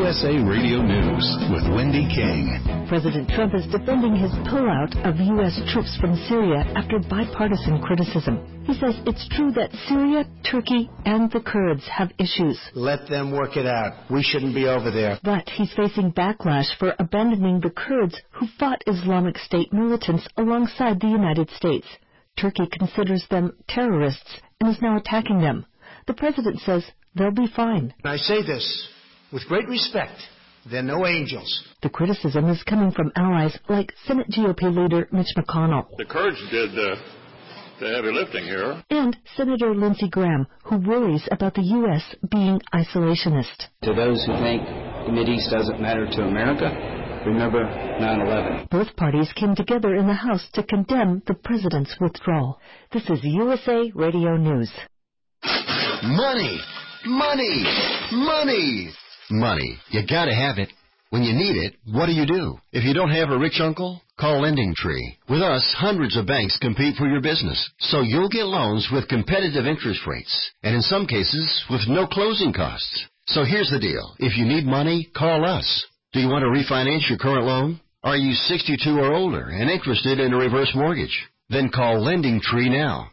USA Radio News with Wendy King. President Trump is defending his pullout of U.S. troops from Syria after bipartisan criticism. He says it's true that Syria, Turkey, and the Kurds have issues. Let them work it out. We shouldn't be over there. But he's facing backlash for abandoning the Kurds who fought Islamic State militants alongside the United States. Turkey considers them terrorists and is now attacking them. The president says they'll be fine. I say this with great respect. They're no angels. The criticism is coming from allies like Senate GOP leader Mitch McConnell. The Kurds did the heavy lifting here. And Senator Lindsey Graham, who worries about the U.S. being isolationist. To those who think the Mideast doesn't matter to America, remember 9/11. Both parties came together in the House to condemn the president's withdrawal. This is USA Radio News. Money! Money! Money! Money. You gotta have it. When you need it, what do? If you don't have a rich uncle, call LendingTree. With us, hundreds of banks compete for your business, so you'll get loans with competitive interest rates, and in some cases, with no closing costs. So here's the deal. If you need money, call us. Do you want to refinance your current loan? Are you 62 or older and interested in a reverse mortgage? Then call LendingTree now.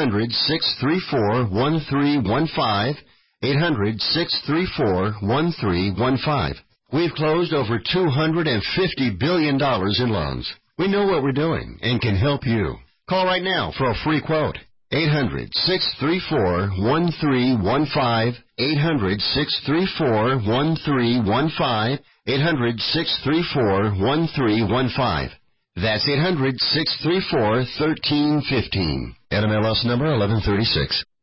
800-634-1315. 800-634-1315. We've closed over $250 billion in loans. We know what we're doing and can help you. Call right now for a free quote. 800-634-1315. 800-634-1315. 800-634-1315. That's 800-634-1315. NMLS number 1136.